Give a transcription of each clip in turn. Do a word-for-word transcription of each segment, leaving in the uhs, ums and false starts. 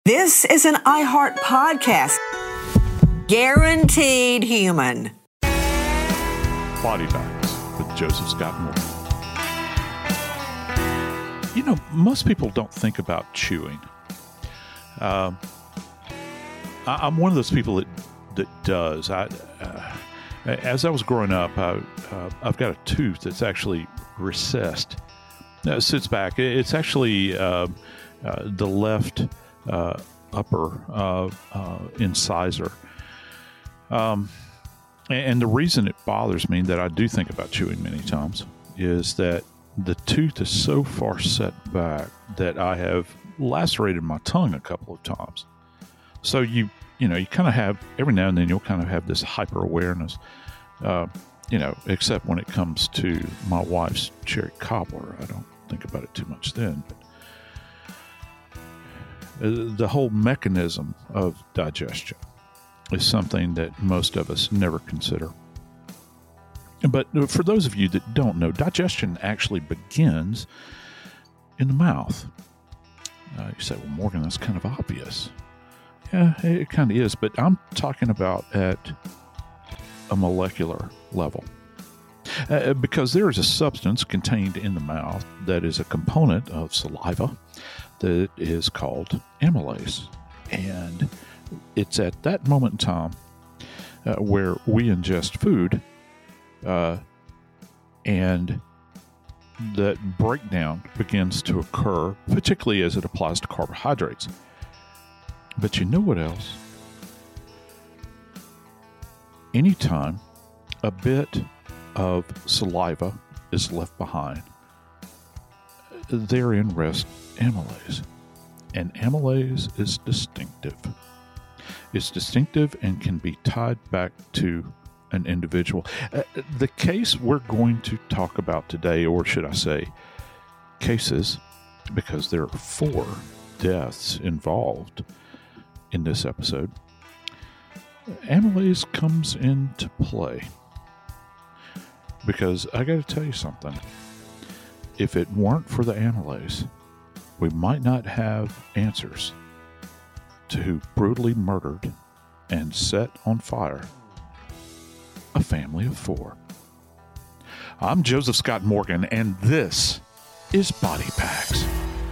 This is an iHeart podcast. Guaranteed human. Body Bags with Joseph Scott Morgan. You know, most people don't think about chewing. Um, I, I'm one of those people that that does. I, uh, as I was growing up, I, uh, I've got a tooth that's actually recessed. Uh, it sits back. It's actually uh, uh, the left uh, upper uh, uh, incisor. Um, and the reason it bothers me that I do think about chewing many times is that the tooth is so far set back that I have lacerated my tongue a couple of times. So you, you know, you kind of have, every now and then you'll kind of have this hyper awareness, uh, you know, except when it comes to my wife's cherry cobbler. I don't think about it too much then. But the whole mechanism of digestion is something that most of us never consider. But for those of you that don't know, digestion actually begins in the mouth. Uh, you say, well, Morgan, that's kind of obvious. Yeah, it kind of is, but I'm talking about at a molecular level. Uh, because there is a substance contained in the mouth that is a component of saliva that is called amylase. And it's at that moment in time uh, where we ingest food uh, and that breakdown begins to occur, particularly as it applies to carbohydrates. But you know what else? Anytime a bit of saliva is left behind, therein rests amylase. And amylase is distinctive. It's distinctive and can be tied back to an individual. Uh, the case we're going to talk about today, or should I say cases, because there are four deaths involved in this episode, amylase comes into play. Because I got to tell you something. If it weren't for the amylase, we might not have answers to who brutally murdered and set on fire a family of four. I'm Joseph Scott Morgan, and this is Body Bags.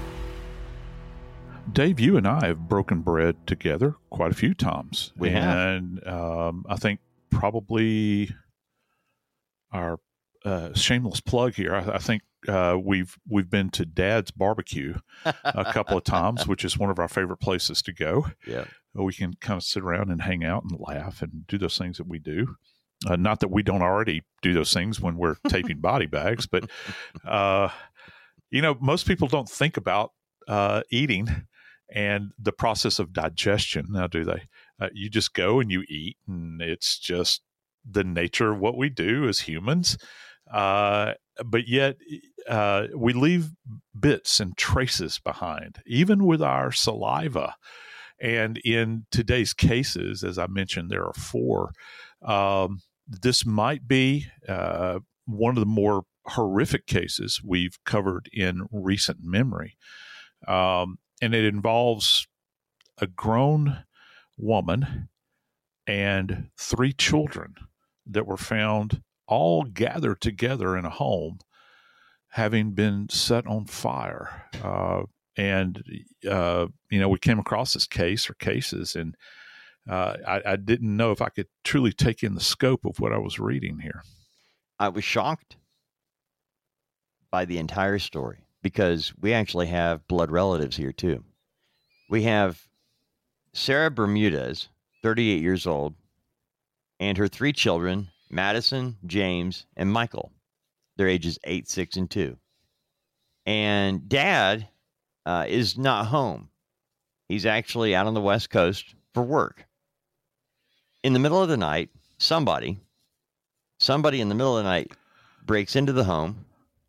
Dave, you and I have broken bread together quite a few times. We have. And um, I think probably our uh, shameless plug here, I, I think uh, we've we've been to Dad's Barbecue a couple of times, which is one of our favorite places to go. Yeah, we can kind of sit around and hang out and laugh and do those things that we do. Uh, not that we don't already do those things when we're taping Body Bags, but uh, you know, most people don't think about uh, eating and the process of digestion. Now, do they? Uh, you just go and you eat, and it's just the nature of what we do as humans. Uh, but yet uh, we leave bits and traces behind, even with our saliva. And in today's cases, as I mentioned, there are four. Um, this might be uh, one of the more horrific cases we've covered in recent memory. Um, and it involves a grown woman and three children that were found all gathered together in a home, having been set on fire. Uh, and, uh, you know, we came across this case or cases, and uh, I, I didn't know if I could truly take in the scope of what I was reading here. I was shocked by the entire story because we actually have blood relatives here too. We have Sarah Bermudez, thirty-eight years old, and her three children, Madison, James, and Michael. Their ages eight, six, and two. And Dad uh, is not home. He's actually out on the West Coast for work. In the middle of the night, somebody, somebody in the middle of the night breaks into the home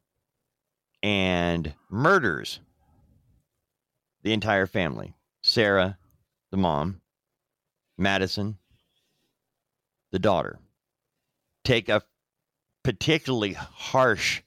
and murders the entire family. Sarah, the mom, Madison, the daughter. Take a particularly harsh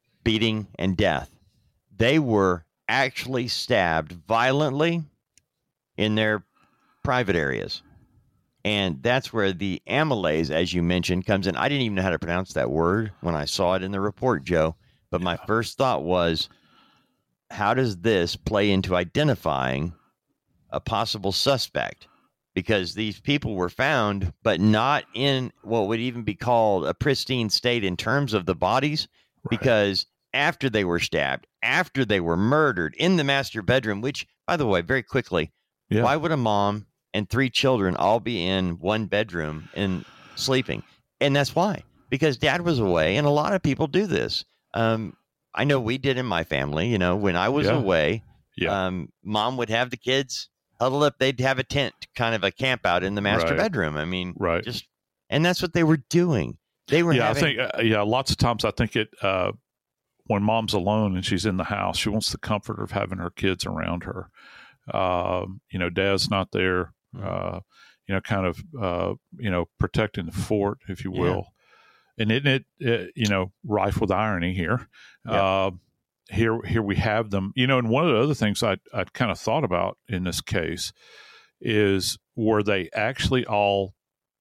beating and death. They were actually stabbed violently in their private areas. And that's where the amylase, as you mentioned, comes in. I didn't even know how to pronounce that word when I saw it in the report, Joe. But my first thought was, how does this play into identifying a possible suspect? Because these people were found, but not in what would even be called a pristine state in terms of the bodies, right. Because after they were stabbed, after they were murdered in the master bedroom, which, by the way, very quickly, yeah. Why would a mom and three children all be in one bedroom and sleeping? And that's why, because dad was away, and a lot of people do this. Um, I know we did in my family, you know, when I was yeah. away, yeah. um, mom would have the kids huddled up. They'd have a tent, kind of a camp out in the master right. bedroom. I mean, right. just, and that's what they were doing. They were, yeah, having, I think, uh, yeah, lots of times I think it, uh, when mom's alone and she's in the house, she wants the comfort of having her kids around her. Um, you know, dad's not there. Uh, you know, kind of, uh, you know, protecting the fort, if you will. Yeah. And isn't it, it, you know, rife with irony here? Yeah. Uh, here, here we have them, you know, and one of the other things I, I kind of thought about in this case is, were they actually all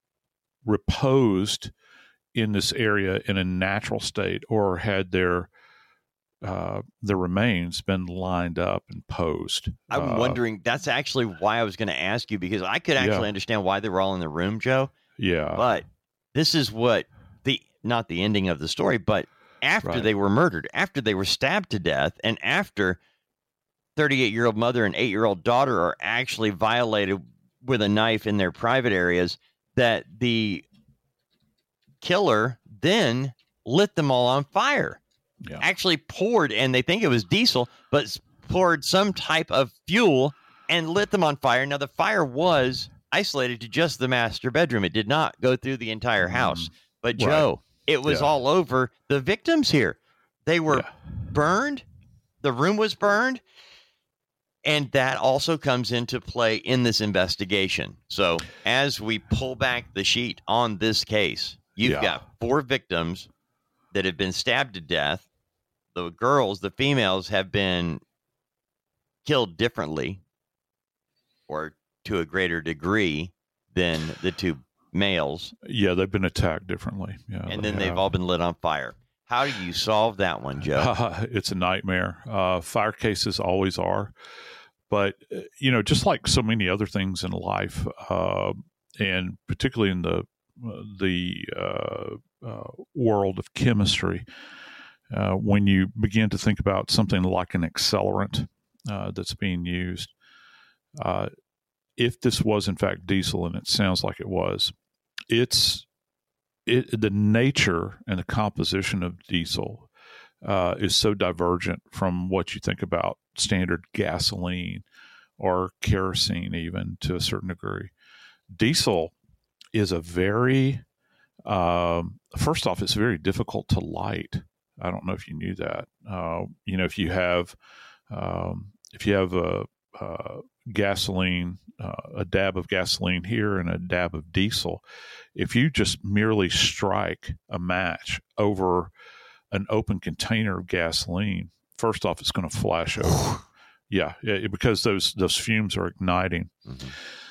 reposed in this area in a natural state, or had their Uh, the remains been lined up and posed? I'm uh, wondering, that's actually why I was going to ask you, because I could actually yeah. understand why they were all in the room, Joe. Yeah. But this is what the, not the ending of the story, but after right. they were murdered, after they were stabbed to death, and after thirty-eight-year-old mother and eight-year-old daughter are actually violated with a knife in their private areas, that the killer then lit them all on fire. Yeah. Actually poured, and they think it was diesel, but poured some type of fuel and lit them on fire. Now, the fire was isolated to just the master bedroom. It did not go through the entire house. Mm, but, Joe, right. it was yeah. all over the victims here. They were yeah. burned. The room was burned. And that also comes into play in this investigation. So as we pull back the sheet on this case, you've yeah. got four victims that have been stabbed to death. The girls, the females, have been killed differently, or to a greater degree than the two males. Yeah, they've been attacked differently. Yeah, and then they they've all been lit on fire. How do you solve that one, Joe? Uh, it's a nightmare. Uh, fire cases always are. But, you know, just like so many other things in life, uh, and particularly in the, the uh, uh, world of chemistry, Uh, when you begin to think about something like an accelerant uh, that's being used, uh, if this was in fact diesel, and it sounds like it was, it's it, the nature and the composition of diesel uh, is so divergent from what you think about standard gasoline or kerosene, even to a certain degree. Diesel is a very, um, first off, it's very difficult to light. I don't know if you knew that. Uh, you know, if you have, um, if you have a, a gasoline, uh, a dab of gasoline here and a dab of diesel, if you just merely strike a match over an open container of gasoline, first off, it's going to flash over. yeah, it, because those those fumes are igniting. Mm-hmm.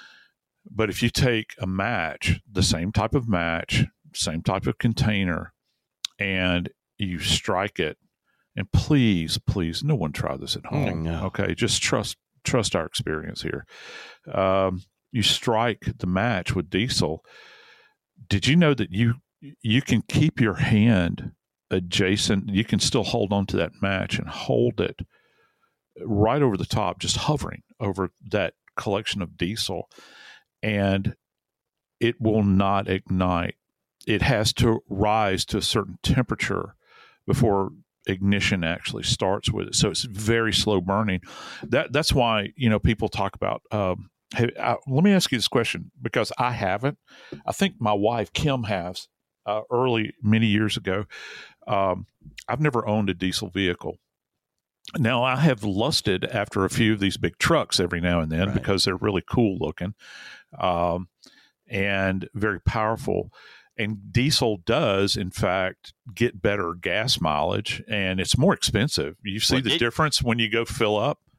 But if you take a match, the same type of match, same type of container, and you strike it, and please, please, no one try this at home. No. Okay, just trust trust our experience here. Um, you strike the match with diesel. Did you know that you you can keep your hand adjacent? You can still hold on to that match and hold it right over the top, just hovering over that collection of diesel, and it will not ignite. It has to rise to a certain temperature before ignition actually starts with it. So it's very slow burning. That that's why, you know, people talk about, um, hey, I, let me ask you this question, because I haven't. I think my wife, Kim, has uh, early, many years ago. Um, I've never owned a diesel vehicle. Now, I have lusted after a few of these big trucks every now and then, right, because they're really cool looking um, and very powerful. And diesel does, in fact, get better gas mileage, and it's more expensive. You see well, the it, difference when you go fill up?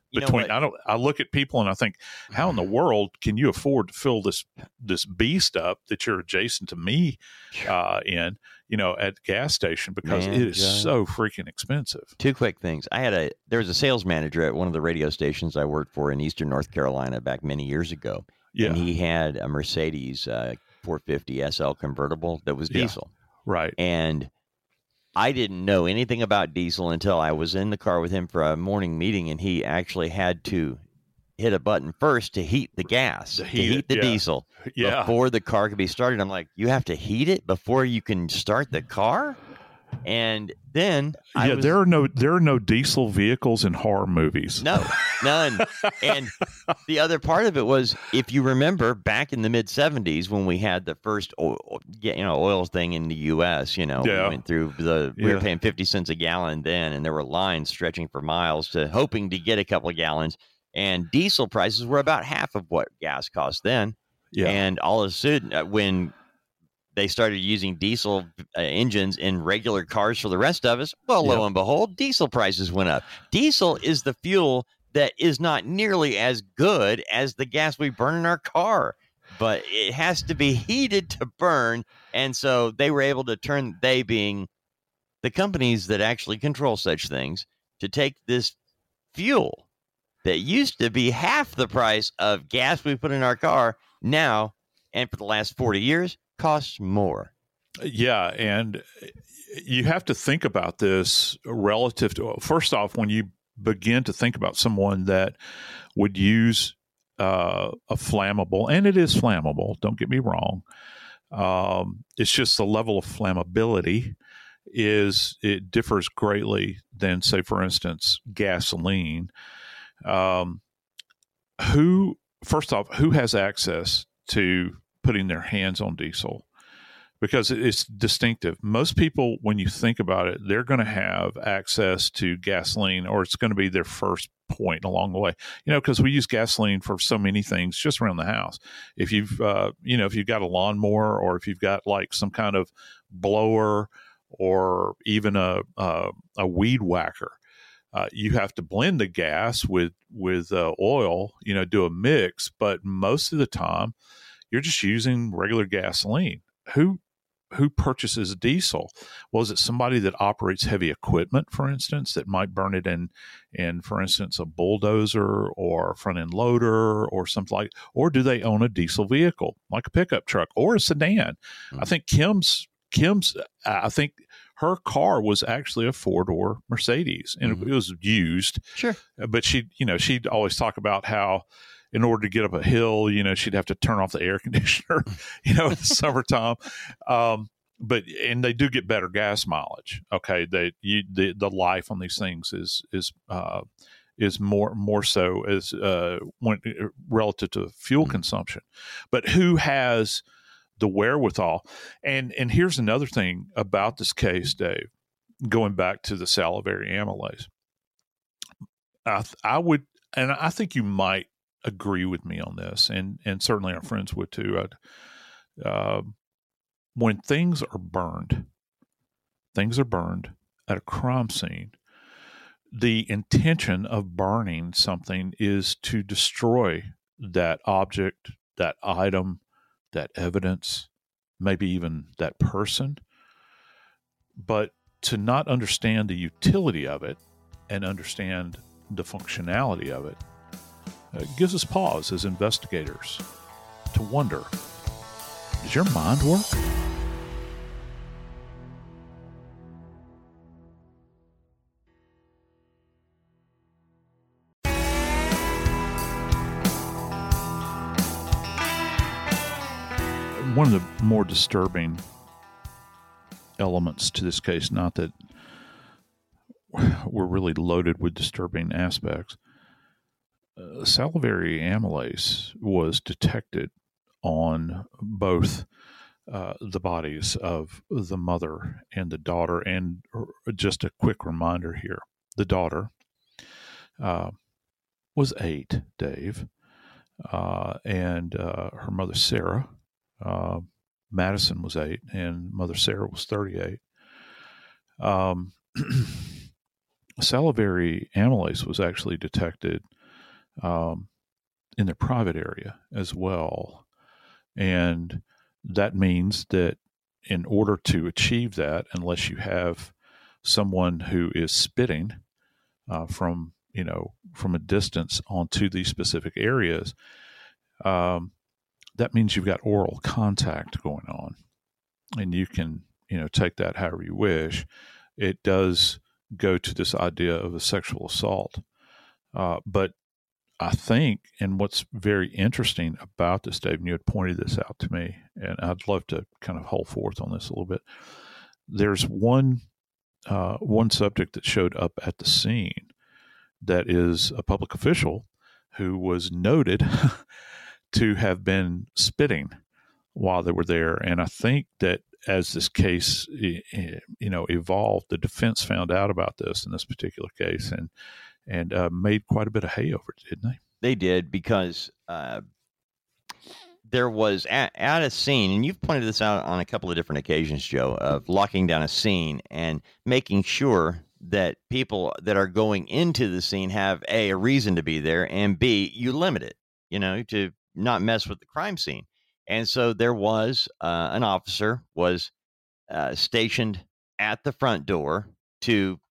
You know between what? I don't I look at people and I think, how in the world can you afford to fill this this beast up that you're adjacent to me uh, in, you know, at the gas station, because Man, it is Joe. so freaking expensive. Two quick things. I had a there was a sales manager at one of the radio stations I worked for in Eastern North Carolina back many years ago, Yeah. and he had a Mercedes uh, four fifty S L convertible that was Yeah. diesel, Right. and I didn't know anything about diesel until I was in the car with him for a morning meeting, and he actually had to hit a button first to heat the gas, To to heat heat, it, the yeah. diesel Yeah. before the car could be started. I'm like, you have to heat it before you can start the car? And then I yeah, was, there are no there are no diesel vehicles in horror movies. no, none. And the other part of it was, if you remember back in the mid seventies when we had the first oil, you know, oil thing in the U S, you know, Yeah. we went through the, we Yeah. were paying fifty cents a gallon then, and there were lines stretching for miles to hoping to get a couple of gallons. And diesel prices were about half of what gas cost then. Yeah. And all of a sudden, uh, when they started using diesel uh, engines in regular cars for the rest of us, well, lo Yep. and behold, diesel prices went up. Diesel is the fuel that is not nearly as good as the gas we burn in our car, but it has to be heated to burn. And so they were able to turn, they being the companies that actually control such things, to take this fuel that used to be half the price of gas we put in our car now, and for the last forty years, costs more. Yeah, and you have to think about this relative to, first off, when you begin to think about someone that would use uh, a flammable, and it is flammable, don't get me wrong. Um, it's just the level of flammability is, it differs greatly than, say, for instance, gasoline. Um, who, first off, who has access to putting their hands on diesel? Because it's distinctive. Most people, when you think about it, they're going to have access to gasoline, or it's going to be their first point along the way. You know, because we use gasoline for so many things just around the house. If you've, uh, you know, if you've got a lawnmower, or if you've got like some kind of blower, or even a a, a weed whacker, uh, you have to blend the gas with with uh, oil. You know, do a mix. But most of the time, you're just using regular gasoline. Who who purchases diesel? Well, is it somebody that operates heavy equipment, for instance, that might burn it in, in for instance, a bulldozer or a front end loader or something like, or do they own a diesel vehicle like a pickup truck or a sedan? Mm-hmm. I think Kim's Kim's I think her car was actually a four door Mercedes, and mm-hmm. it was used. Sure, but she, you know, she'd always talk about how, in order to get up a hill, you know, she'd have to turn off the air conditioner, you know, in the summertime. Um, but, and they do get better gas mileage. Okay. They, you, the, the life on these things is, is, uh, is more, more so as, uh, when relative to fuel mm-hmm. consumption. But who has the wherewithal? And, and here's another thing about this case, Dave, going back to the salivary amylase. I, I would, and I think you might agree with me on this, and and certainly our friends would too. Uh, when things are burned, things are burned at a crime scene, the intention of burning something is to destroy that object, that item, that evidence, maybe even that person. But to not understand the utility of it and understand the functionality of it, it gives us pause as investigators to wonder, does your mind work? One of the more disturbing elements to this case, not that we're really loaded with disturbing aspects, Uh, salivary amylase was detected on both uh, the bodies of the mother and the daughter. And just a quick reminder here, the daughter uh, was eight, Dave, uh, and uh, her mother, Sarah, uh, Madison was eight, and mother Sarah was thirty-eight. Um, salivary amylase was actually detected um, in their private area as well. And that means that in order to achieve that, unless you have someone who is spitting uh, from, you know, from a distance onto these specific areas, um, that means you've got oral contact going on. And you can, you know, take that however you wish. It does go to this idea of a sexual assault. Uh, but I think, and what's very interesting about this, Dave, and you had pointed this out to me, and I'd love to kind of hold forth on this a little bit. There's one uh, one subject that showed up at the scene that is a public official who was noted to have been spitting while they were there. And I think that as this case, you know, evolved, the defense found out about this in this particular case and and uh, made quite a bit of hay over it, didn't they? They did, because uh, there was at, at a scene, and you've pointed this out on a couple of different occasions, Joe, of locking down a scene and making sure that people that are going into the scene have A, a reason to be there, and B, you limit it, you know, to not mess with the crime scene. And so there was uh, an officer was uh, stationed at the front door to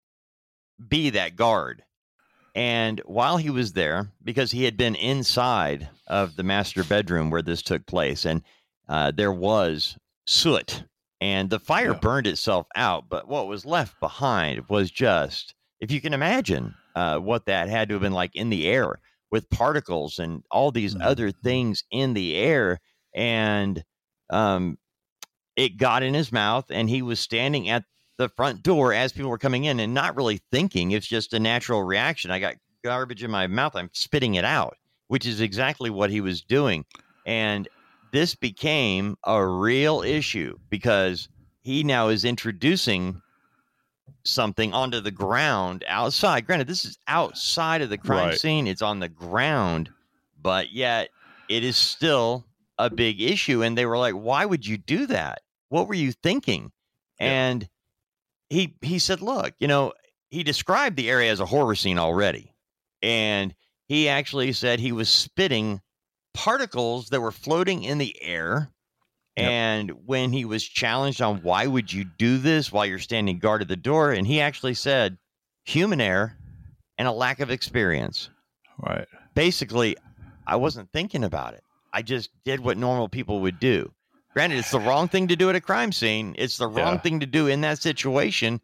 be that guard. And while he was there, because he had been inside of the master bedroom where this took place, and uh, there was soot, and the fire yeah. burned itself out, but what was left behind was just, if you can imagine uh, what that had to have been like in the air with particles and all these mm-hmm. other things in the air. And um, it got in his mouth, and he was standing at the front door as people were coming in and not really thinking. It's just a natural reaction. I got garbage in my mouth. I'm spitting it out, which is exactly what he was doing. And this became a real issue because he now is introducing something onto the ground outside. Granted, this is outside of the crime right. scene. It's on the ground, but yet it is still a big issue. And they were like, why would you do that? What were you thinking? Yeah. And he, he said, look, you know, he described the area as a horror scene already. And he actually said he was spitting particles that were floating in the air. Yep. And when he was challenged on why would you do this while you're standing guard at the door, and he actually said human error and a lack of experience. Right. Basically, I wasn't thinking about it. I just did what normal people would do. Granted, it's the wrong thing to do at a crime scene. It's the wrong yeah. thing to do in that situation.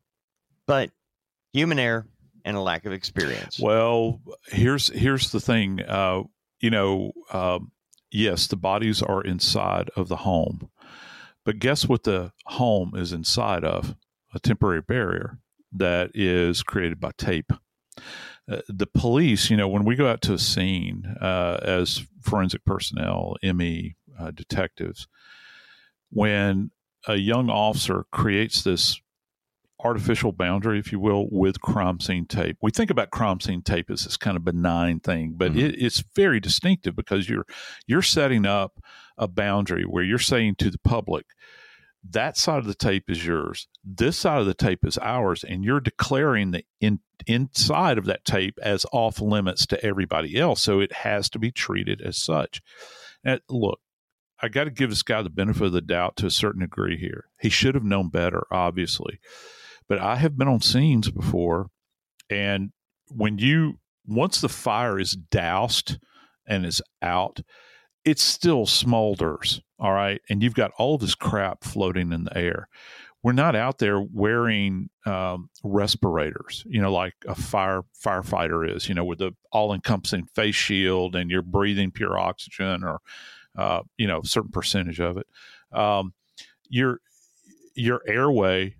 But human error and a lack of experience. Well, here's here's the thing. Uh, you know, um, yes, the bodies are inside of the home. But guess what the home is inside of? A temporary barrier that is created by tape. Uh, the police, you know, when we go out to a scene uh, as forensic personnel, M E, uh, detectives, when a young officer creates this artificial boundary, if you will, with crime scene tape, we think about crime scene tape as this kind of benign thing, but mm-hmm. it, it's very distinctive because you're you're setting up a boundary where you're saying to the public, that side of the tape is yours, this side of the tape is ours, and you're declaring the in, inside of that tape as off limits to everybody else. So it has to be treated as such. And look, I got to give this guy the benefit of the doubt to a certain degree here. He should have known better, obviously. But I have been on scenes before, and when you, once the fire is doused and is out, it still smolders, all right? And you've got all this crap floating in the air. We're not out there wearing um, respirators, you know, like a fire firefighter is, you know, with the all-encompassing face shield and you're breathing pure oxygen or, uh, you know, a certain percentage of it. Um, your your airway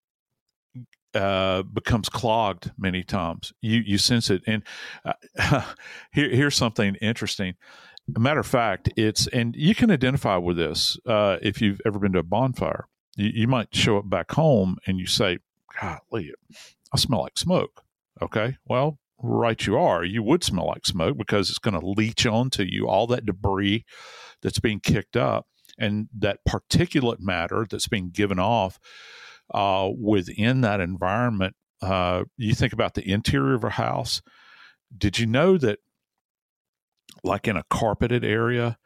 uh, becomes clogged many times. You you sense it. And uh, here, here's something interesting. A matter of fact, it's, and you can identify with this uh, if you've ever been to a bonfire. You, you might show up back home and you say, golly, I smell like smoke. Okay, well, right you are. You would smell like smoke because it's going to leach onto you, all that debris that's being kicked up and that particulate matter that's being given off uh, within that environment. Uh, you think about the interior of a house. Did you know that like in a carpeted area,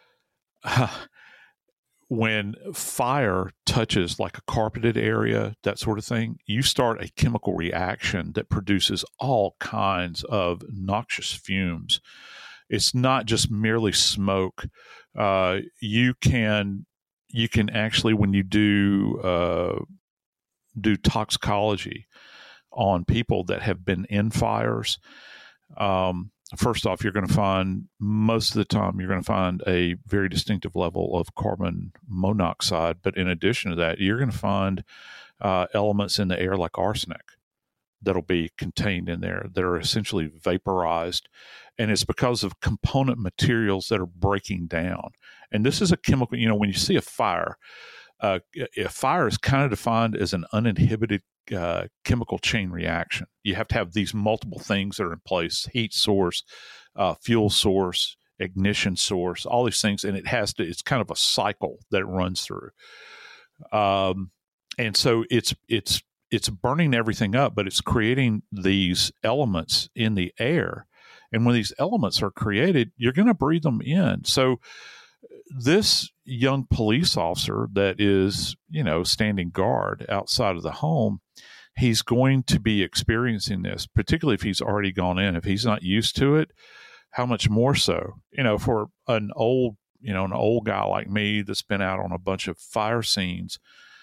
when fire touches like a carpeted area, that sort of thing, you start a chemical reaction that produces all kinds of noxious fumes. It's not just merely smoke. Uh, you can you can actually, when you do uh, do toxicology on people that have been in fires, um, first off, you're going to find, most of the time, you're going to find a very distinctive level of carbon monoxide. But in addition to that, you're going to find uh, elements in the air like arsenic that'll be contained in there that are essentially vaporized. And it's because of component materials that are breaking down. And this is a chemical, you know, when you see a fire, uh, a fire is kind of defined as an uninhibited Uh, chemical chain reaction. You have to have these multiple things that are in place: heat source, uh, fuel source, ignition source, all these things. And it has to, it's kind of a cycle that it runs through. Um, and so it's, it's, it's burning everything up, but it's creating these elements in the air. And when these elements are created, you're going to breathe them in. So this young police officer that is, you know, standing guard outside of the home, he's going to be experiencing this, particularly if he's already gone in. If he's not used to it, how much more so? You know, for an old, you know, an old guy like me that's been out on a bunch of fire scenes,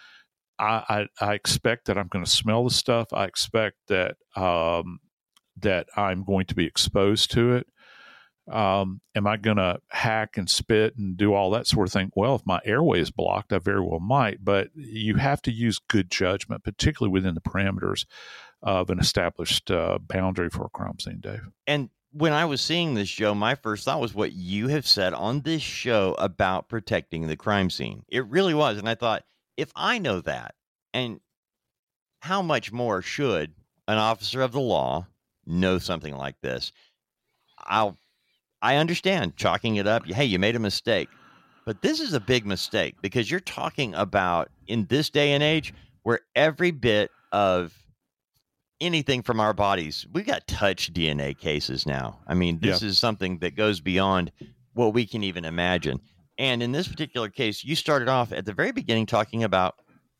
I, I, I expect that I'm going to smell the stuff. I expect that um, that I'm going to be exposed to it. Um, am I going to hack and spit and do all that sort of thing? Well, if my airway is blocked, I very well might, but you have to use good judgment, particularly within the parameters of an established uh, boundary for a crime scene, Dave. And when I was seeing this, Joe, my first thought was what you have said on this show about protecting the crime scene. It really was. And I thought, if I know that, and how much more should an officer of the law know something like this? I'll I understand chalking it up. Hey, you made a mistake. But this is a big mistake because you're talking about, in this day and age, where every bit of anything from our bodies, we've got touch D N A cases now. I mean, this yeah. is something that goes beyond what we can even imagine. And in this particular case, you started off at the very beginning talking about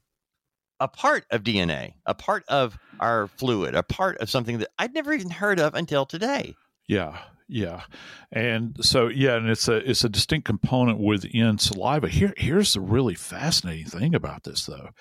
a part of D N A, a part of our fluid, a part of something that I'd never even heard of until today. Yeah. Yeah. And so, yeah, and it's a, it's a distinct component within saliva. Here, here's the really fascinating thing about this, though,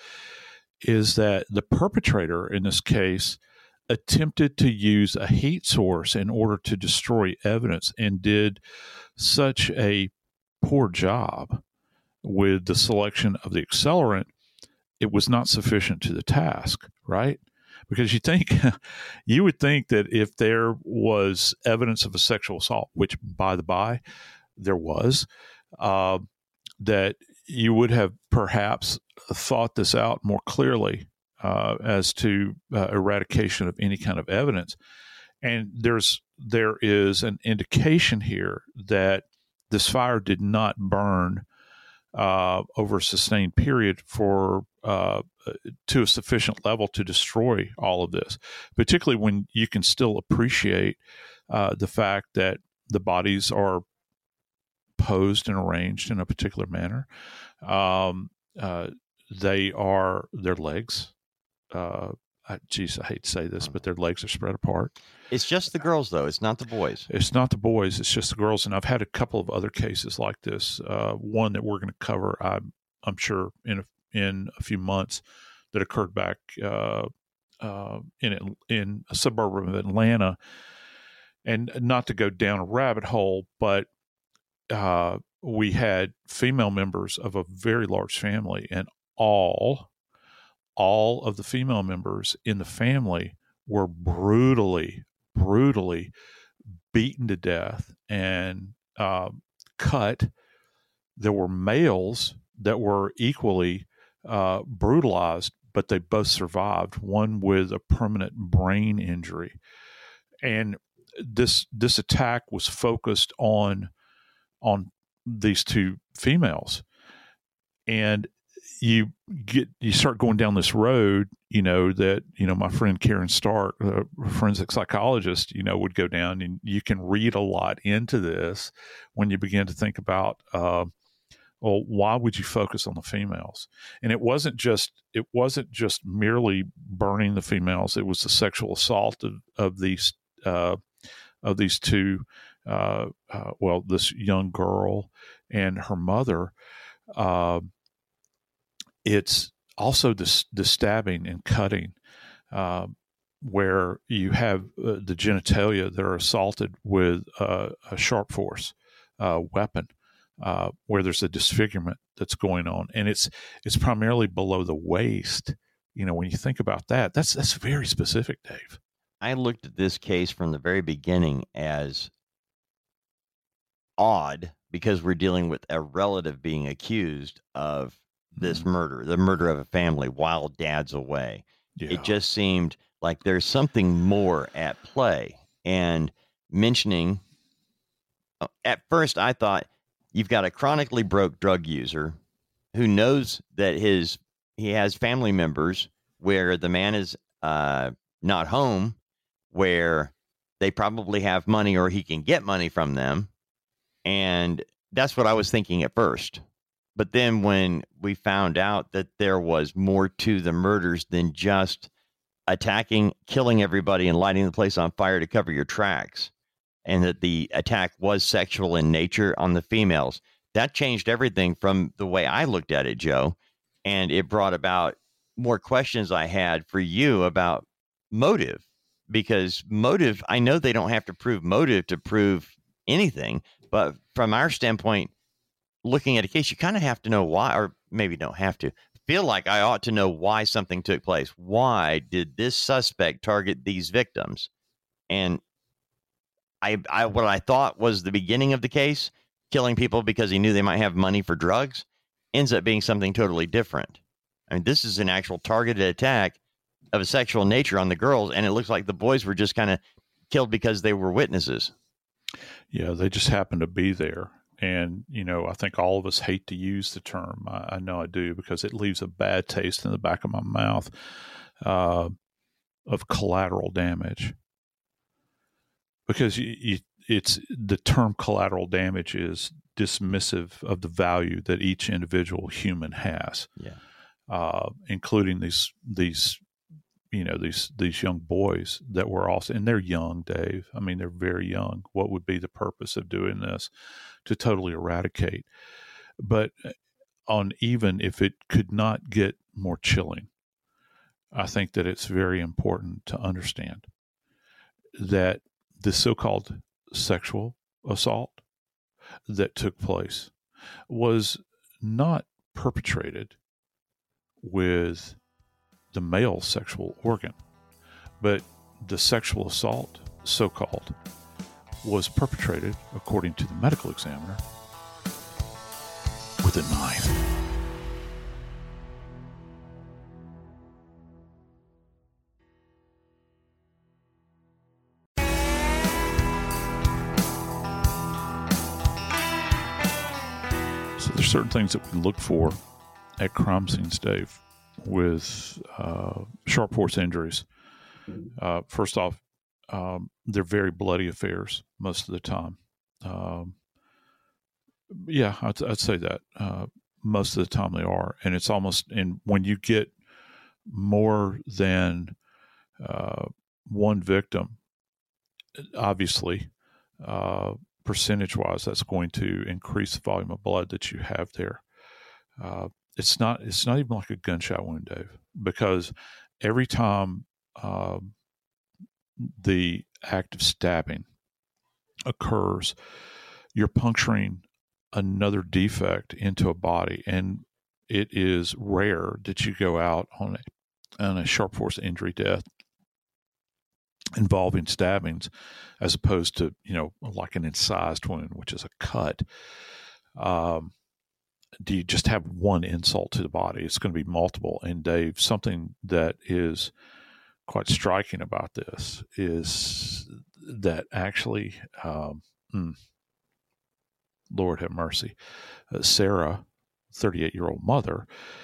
is that the perpetrator in this case attempted to use a heat source in order to destroy evidence and did such a poor job with the selection of the accelerant. It was not sufficient to the task, right? Because you think, you would think that if there was evidence of a sexual assault, which by the by, there was, uh, that you would have perhaps thought this out more clearly uh, as to uh, eradication of any kind of evidence. And there's there is an indication here that this fire did not burn uh, over a sustained period for uh, to a sufficient level to destroy all of this, particularly when you can still appreciate uh, the fact that the bodies are posed and arranged in a particular manner. Um, uh, they are, their legs, uh, I, geez, I hate to say this, but their legs are spread apart. It's just the girls, though. It's not the boys. It's not the boys. It's just the girls. And I've had a couple of other cases like this. Uh, one that we're going to cover, I'm, I'm sure, in a, in a few months, that occurred back uh, uh, in in a suburb of Atlanta. And not to go down a rabbit hole, but uh, we had female members of a very large family, and all all of the female members in the family were brutally, brutally beaten to death and uh, cut. There were males that were equally uh, brutalized, but they both survived, one with a permanent brain injury. And this this attack was focused on on these two females. And you get you start going down this road, you know, that, you know, my friend Karen Stark, a forensic psychologist, you know, would go down, and you can read a lot into this when you begin to think about, uh, well, why would you focus on the females? And it wasn't just it wasn't just merely burning the females; it was the sexual assault of, of these uh, of these two, uh, uh, well, this young girl and her mother. Uh, it's also the, the stabbing and cutting, uh, where you have uh, the genitalia that are assaulted with uh, a sharp force uh, weapon, uh, where there's a disfigurement that's going on, and it's it's primarily below the waist. You know, when you think about that, that's that's very specific, Dave. I looked at this case from the very beginning as odd because we're dealing with a relative being accused of this mm-hmm. murder, the murder of a family while dad's away. Yeah. It just seemed like there's something more at play. And mentioning, at first I thought you've got a chronically broke drug user who knows that his he has family members where the man is uh, not home, where they probably have money or he can get money from them. And that's what I was thinking at first. But then when we found out that there was more to the murders than just attacking, killing everybody and lighting the place on fire to cover your tracks, and that the attack was sexual in nature on the females, that changed everything from the way I looked at it, Joe. And it brought about more questions I had for you about motive, because motive, I know they don't have to prove motive to prove anything, but from our standpoint, looking at a case, you kind of have to know why, or maybe don't have to. Feel like I ought to know why something took place. Why did this suspect target these victims? And I, I, what I thought was the beginning of the case, killing people because he knew they might have money for drugs, ends up being something totally different. I mean, this is an actual targeted attack of a sexual nature on the girls, and it looks like the boys were just kind of killed because they were witnesses. Yeah, they just happened to be there. And, you know, I think all of us hate to use the term. I, I know I do, because it leaves a bad taste in the back of my mouth uh, of collateral damage. Because you, you, it's the term collateral damage is dismissive of the value that each individual human has. Yeah. Uh, including these these you know these these young boys that were also, and they're young, Dave. I mean, they're very young. What would be the purpose of doing this? To totally eradicate. But on even if it could not get more chilling, I think that it's very important to understand that the so-called sexual assault that took place was not perpetrated with the male sexual organ, but the sexual assault, so-called, was perpetrated, according to the medical examiner, with a knife. So there's certain things that we look for at crime scenes, Dave, with uh, sharp force injuries. Uh, first off, um, they're very bloody affairs most of the time. Um, yeah, I'd, I'd say that uh, most of the time they are, and it's almost. And when you get more than uh, one victim, obviously, uh, percentage-wise, that's going to increase the volume of blood that you have there. Uh, It's not. It's not even like a gunshot wound, Dave, because every time uh, the act of stabbing occurs, you're puncturing another defect into a body, and it is rare that you go out on a, on a sharp force injury death involving stabbings, as opposed to, you know, like an incised wound, which is a cut. Um, Do you just have one insult to the body? It's going to be multiple. And Dave, something that is quite striking about this is that actually, um, mm, Lord have mercy, uh, Sarah, thirty-eight-year-old mother,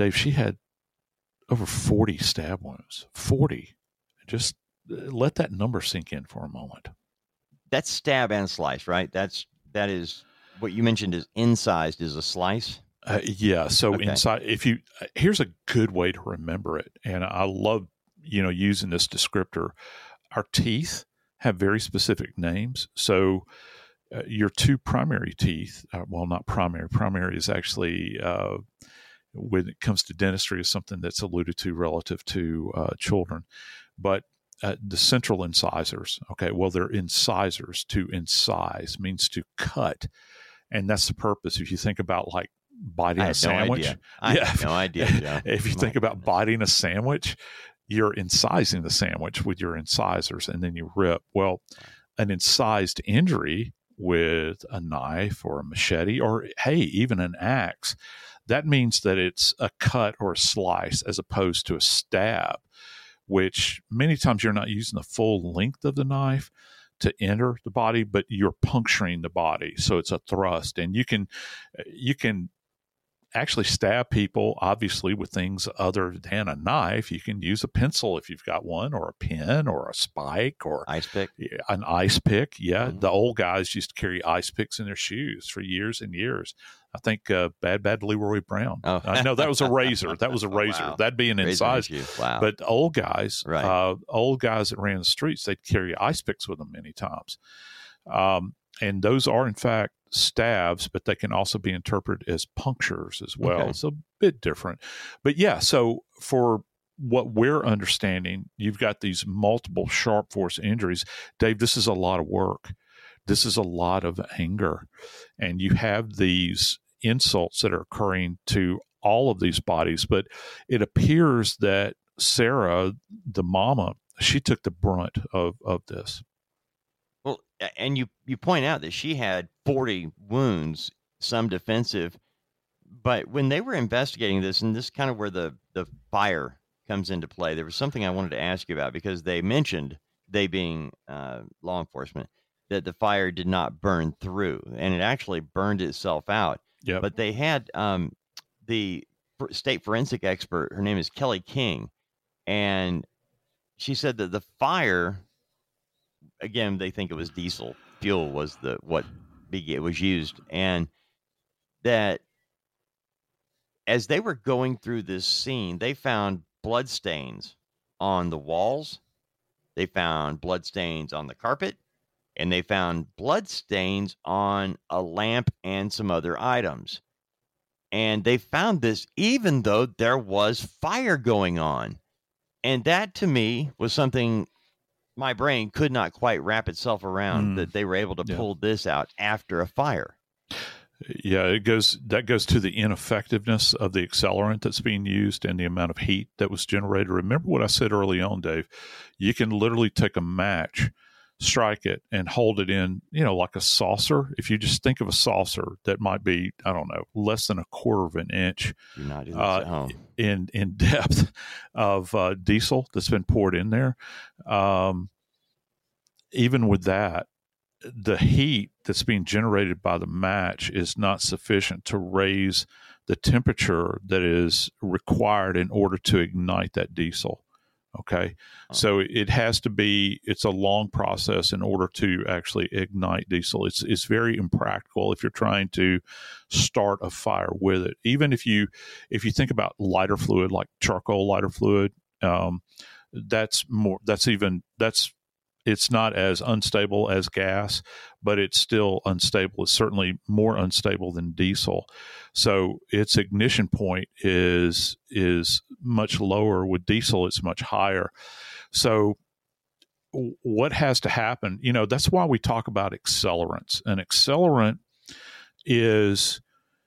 Dave, she had over forty stab wounds. forty. Just let that number sink in for a moment. That's stab and slice, right? That's that is what you mentioned is incised is a slice. Uh, yeah. So Okay. inside, if you here's a good way to remember it, and I love you know using this descriptor. Our teeth have very specific names. So uh, your two primary teeth, uh, well, not primary. Primary is actually uh, when it comes to dentistry, is something that's alluded to relative to uh, children, but Uh, the central incisors. Okay, well, they're incisors. To incise means to cut, and that's the purpose. If you think about like biting I a had sandwich, no idea. I yeah, had no idea. Joe. if you My think about goodness. biting a sandwich, you're incising the sandwich with your incisors, and then you rip. Well, an incised injury with a knife or a machete, or hey, even an axe, that means that it's a cut or a slice as opposed to a stab, which many times you're not using the full length of the knife to enter the body, but you're puncturing the body. So it's a thrust, and you can, you can actually stab people, obviously, with things other than a knife. You can use a pencil if you've got one, or a pen, or a spike, or Ice pick. an ice pick. Yeah. Mhm. The old guys used to carry ice picks in their shoes for years and years. I think uh, Bad Bad Leroy Brown. Oh. uh, no, that was a razor. That was a Oh, razor. wow. That'd be an Razor incised. issue. Wow. But the old guys, Right. uh, old guys that ran the streets, they'd carry ice picks with them many times. Um, and those are, in fact, stabs, but they can also be interpreted as punctures as well. Okay. It's a bit different. But yeah, so for what we're understanding, you've got these multiple sharp force injuries. Dave, this is a lot of work. This is a lot of anger. And you have these insults that are occurring to all of these bodies. But it appears that Sarah, the mama, she took the brunt of, of this. Well, a- and you you point out that she had forty wounds, some defensive, but when they were investigating this, and this is kind of where the the fire comes into play, there was something I wanted to ask you about, because they mentioned, they being uh, law enforcement, that the fire did not burn through, and it actually burned itself out. Yeah. But they had um, the for- state forensic expert, her name is Kelly King, and she said that the fire, again, they think it was diesel fuel was the what be- was used, and that as they were going through this scene, they found blood stains on the walls, they found blood stains on the carpet, and they found blood stains on a lamp and some other items. And they found this even though there was fire going on. And that, to me, was something my brain could not quite wrap itself around, Mm. that they were able to Yeah. pull this out after a fire. Yeah, it goes that goes to the ineffectiveness of the accelerant that's being used and the amount of heat that was generated. Remember what I said early on, Dave. You can literally take a match, strike it, and hold it in, you know, like a saucer. If you just think of a saucer that might be, I don't know, less than a quarter of an inch Do not do this Uh, at home. in in depth of uh, diesel that's been poured in there. Um, even with that, the heat that's being generated by the match is not sufficient to raise the temperature that is required in order to ignite that diesel. Okay. Oh. So it has to be, it's a long process in order to actually ignite diesel. It's, it's very impractical if you're trying to start a fire with it. Even if you, if you think about lighter fluid, like charcoal lighter fluid, um, that's more, that's even, that's, it's not as unstable as gas, but it's still unstable. It's certainly more unstable than diesel. So its ignition point is is much lower. With diesel, it's much higher. So w- what has to happen? You know, that's why we talk about accelerants. An accelerant is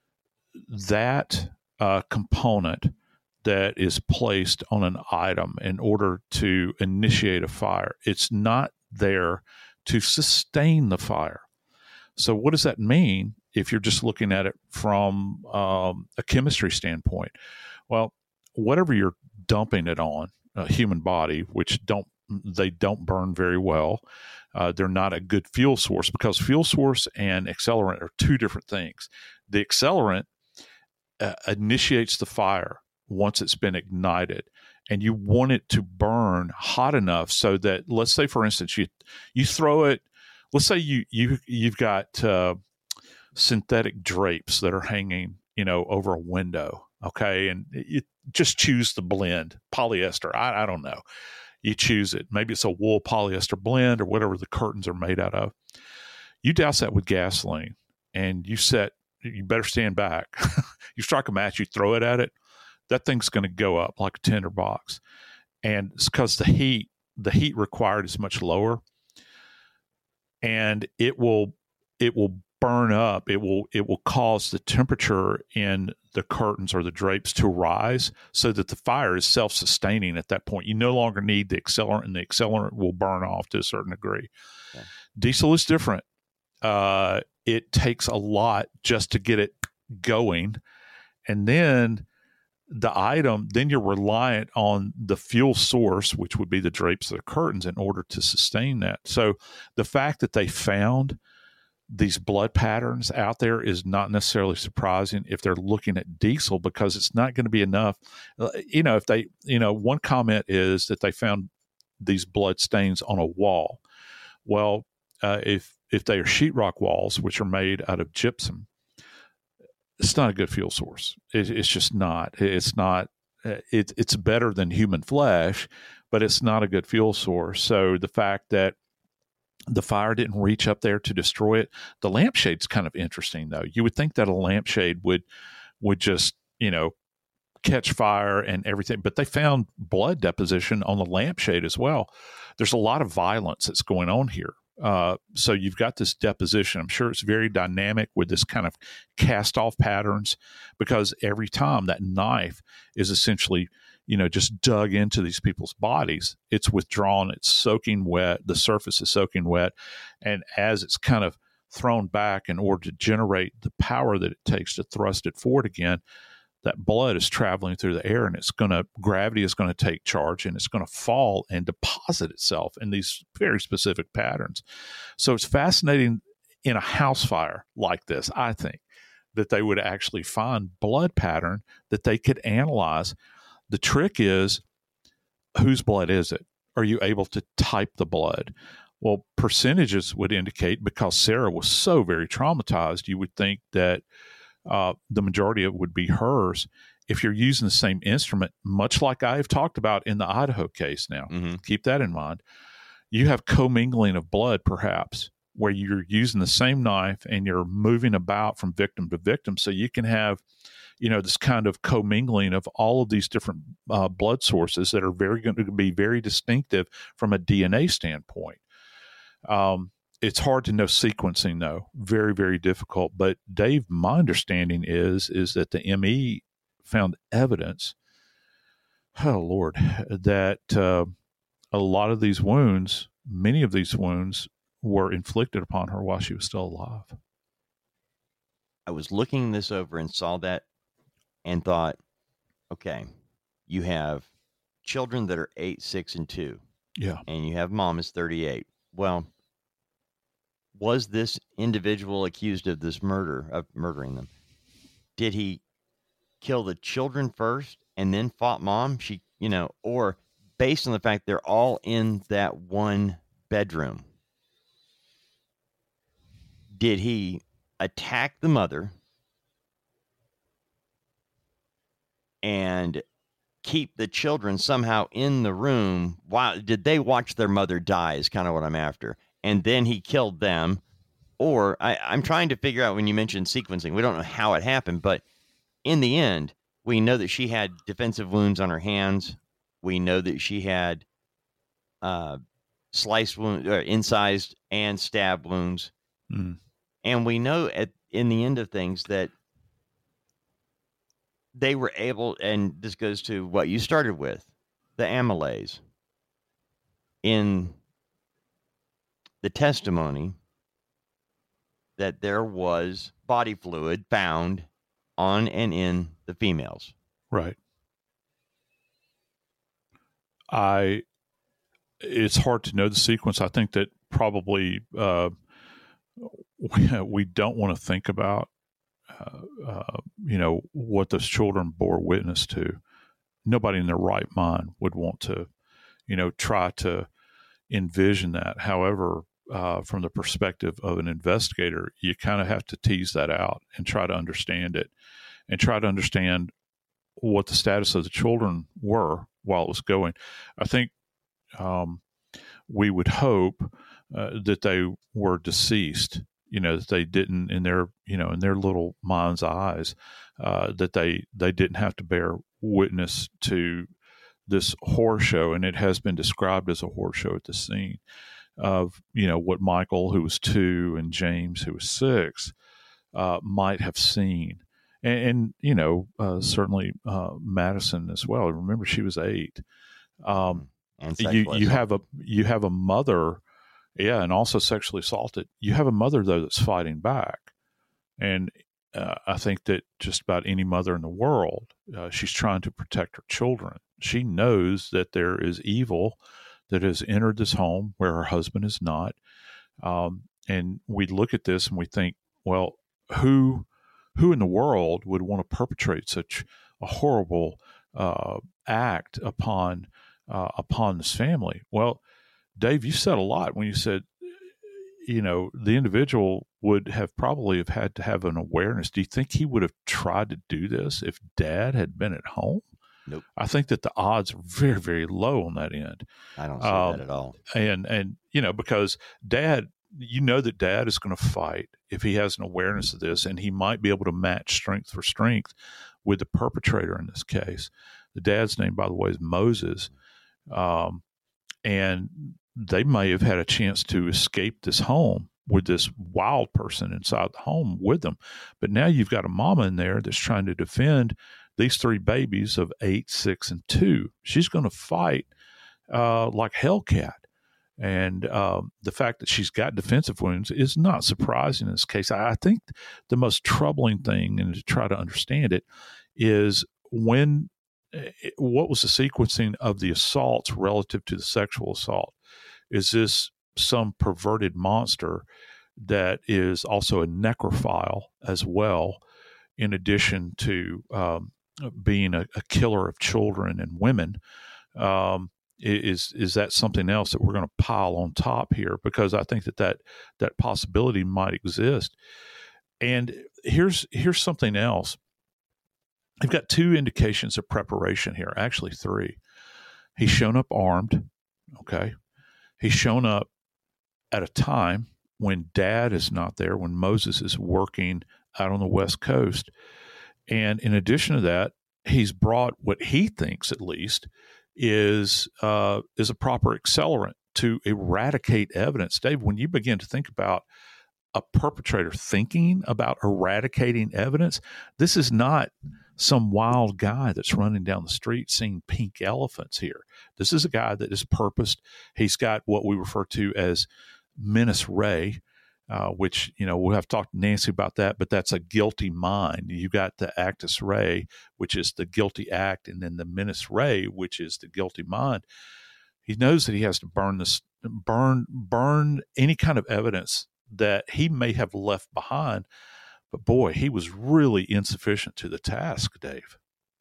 that uh, component that is placed on an item in order to initiate a fire. It's not there to sustain the fire. So what does that mean if you're just looking at it from um, a chemistry standpoint? Well, whatever you're dumping it on, a human body, which don't they don't burn very well. Uh, they're not a good fuel source, because fuel source and accelerant are two different things. The accelerant uh, initiates the fire. once it's been ignited. And you want it to burn hot enough so that, let's say, for instance, you you throw it. Let's say you you you've got uh, synthetic drapes that are hanging, you know, over a window. Okay, and you just choose the blend, polyester. I, I don't know. You choose it. Maybe it's a wool polyester blend or whatever the curtains are made out of. You douse that with gasoline, and you set. You better stand back. You strike a match. You throw it at it. That thing's going to go up like a tinder box. And it's because the heat, the heat required is much lower, and it will, it will burn up. It will, it will cause the temperature in the curtains or the drapes to rise so that the fire is self-sustaining at that point. You no longer need the accelerant, and the accelerant will burn off to a certain degree. Okay. Diesel is different. Uh, it takes a lot just to get it going. And then the item, then you're reliant on the fuel source, which would be the drapes or the curtains, in order to sustain that. So the fact that they found these blood patterns out there is not necessarily surprising if they're looking at diesel, because it's not going to be enough. You know, if they, you know, one comment is that they found these blood stains on a wall. Well, uh, if, if they are sheetrock walls, which are made out of gypsum, it's not a good fuel source. It, it's just not. It's not. It, it's better than human flesh, but it's not a good fuel source. So the fact that the fire didn't reach up there to destroy it, the lampshade's kind of interesting, though. You would think that a lampshade would would just, you know, catch fire and everything, but they found blood deposition on the lampshade as well. There's a lot of violence that's going on here. Uh, so you've got this deposition. I'm sure it's very dynamic with this kind of cast off patterns, because every time that knife is essentially, you know, just dug into these people's bodies, it's withdrawn, it's soaking wet, the surface is soaking wet. And as it's kind of thrown back in order to generate the power that it takes to thrust it forward again, that blood is traveling through the air, and it's going to, gravity is going to take charge, and it's going to fall and deposit itself in these very specific patterns. So it's fascinating in a house fire like this, I think, that they would actually find blood pattern that they could analyze. The trick is, whose blood is it? Are you able to type the blood? Well, percentages would indicate, because Sarah was so very traumatized, you would think that Uh, the majority of it would be hers. If you're using the same instrument, much like I've talked about in the Idaho case now, mm-hmm. keep that in mind. You have commingling of blood, perhaps, where you're using the same knife and you're moving about from victim to victim. So you can have, you know, this kind of commingling of all of these different uh, blood sources that are very going to be very distinctive from a D N A standpoint. Um, It's hard to know sequencing, though. Very, very difficult. But Dave, my understanding is is that the M E found evidence, oh Lord, that uh, a lot of these wounds, many of these wounds, were inflicted upon her while she was still alive. I was looking this over and saw that and thought, okay, you have children that are eight, six, and two. Yeah. And you have mom is thirty-eight. Well, was this individual accused of this murder, of murdering them? Did he kill the children first and then fought mom? She, you know, or based on the fact they're all in that one bedroom, did he attack the mother and keep the children somehow in the room? While did they watch their mother die is kind of what I'm after. And then he killed them. Or I, I'm trying to figure out, when you mentioned sequencing, we don't know how it happened, but in the end, we know that she had defensive wounds on her hands. We know that she had uh, sliced wounds, or incised and stab wounds. Mm. And we know at in the end of things that they were able, and this goes to what you started with, the amylase. In the testimony, that there was body fluid found on and in the females. Right. I, it's hard to know the sequence. I think that probably uh, we, we don't want to think about, uh, uh, you know, what those children bore witness to. nobody in their right mind would want to, you know, try to envision that. However, uh, from the perspective of an investigator, you kind of have to tease that out and try to understand it and try to understand what the status of the children were while it was going. I think um, we would hope uh, that they were deceased, you know, that they didn't in their, you know, in their little mind's eyes, uh, that they, they didn't have to bear witness to this horror show. And it has been described as a horror show at the scene of, you know, what Michael, who was two, and James, who was six, uh, might have seen. And, and you know, uh, certainly uh, Madison as well. Remember, she was eight. Um, and you you have a you have a mother, yeah, and also sexually assaulted. You have a mother though that's fighting back, and uh, I think that just about any mother in the world, uh, she's trying to protect her children. She knows that there is evil that has entered this home where her husband is not, um, and we look at this and we think, well, who who in the world would want to perpetrate such a horrible uh, act upon uh, upon this family? Well, Dave, you said a lot when you said, you know, the individual would have probably have had to have an awareness. Do you think he would have tried to do this if Dad had been at home? Nope. I think that the odds are very, very low on that end. I don't see um, that at all. And, and, you know, because Dad, you know that Dad is going to fight if he has an awareness of this, and he might be able to match strength for strength with the perpetrator in this case. The dad's name, by the way, is Moses. Um, and they may have had a chance to escape this home with this wild person inside the home with them. But now you've got a mama in there that's trying to defend these three babies of eight, six, and two. She's going to fight uh, like Hellcat. And um, the fact that she's got defensive wounds is not surprising in this case. I, I think the most troubling thing, and to try to understand it, is when what was the sequencing of the assaults relative to the sexual assault? Is this some perverted monster that is also a necrophile as well, in addition to um, being a, a killer of children and women? Um, is is that something else that we're going to pile on top here? Because I think that that, that possibility might exist. And here's here's something else. I've got two indications of preparation here, actually three. He's shown up armed, okay? He's shown up at a time when Dad is not there, when Moses is working out on the West Coast. And in addition to that, he's brought what he thinks, at least, is uh, is a proper accelerant to eradicate evidence. Dave, when you begin to think about a perpetrator thinking about eradicating evidence, this is not some wild guy that's running down the street seeing pink elephants here. This is a guy that is purposed. He's got what we refer to as menace rea, uh, which, you know, we'll have to talk to Nancy about that, but that's a guilty mind. You got the actus rea, which is the guilty act, and then the menace rea, which is the guilty mind. He knows that he has to burn this, burn, burn any kind of evidence that he may have left behind. But boy, he was really insufficient to the task, Dave.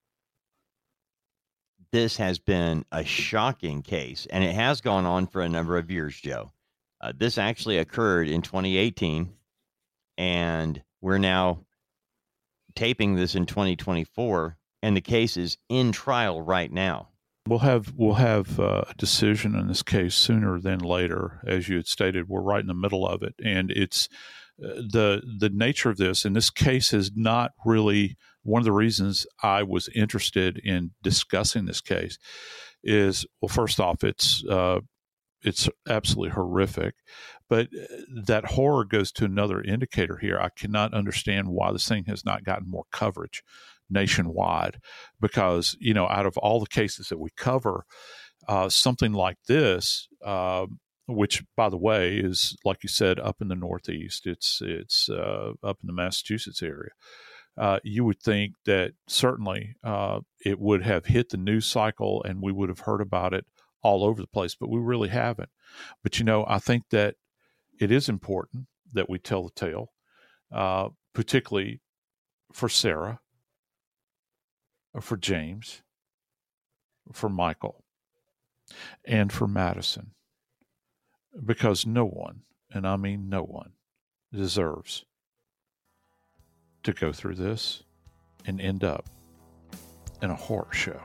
This has been a shocking case, and it has gone on for a number of years, Joe. Uh, this actually occurred in twenty eighteen, and we're now taping this in twenty twenty-four, and the case is in trial right now. We'll have we'll have uh, a decision in this case sooner than later. As you had stated, we're right in the middle of it, and it's uh, the the nature of this. And this case is not really one of the reasons I was interested in discussing this case. Is well, first off, it's uh, it's absolutely horrific, but that horror goes to another indicator here. I cannot understand why this thing has not gotten more coverage nationwide, because, you know, out of all the cases that we cover, uh, something like this, uh, which, by the way, is, like you said, up in the Northeast, it's it's uh, up in the Massachusetts area. Uh, you would think that certainly uh, it would have hit the news cycle and we would have heard about it all over the place, but we really haven't. But, you know, I think that it is important that we tell the tale, uh, particularly for Sarah, or for James, for Michael and for Madison, because no one, and I mean no one, deserves to go through this and end up in a horror show.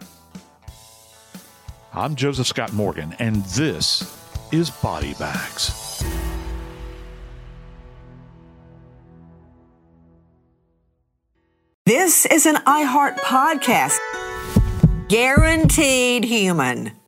I'm Joseph Scott Morgan, and this is Body Bags. This is an iHeart podcast. Guaranteed human.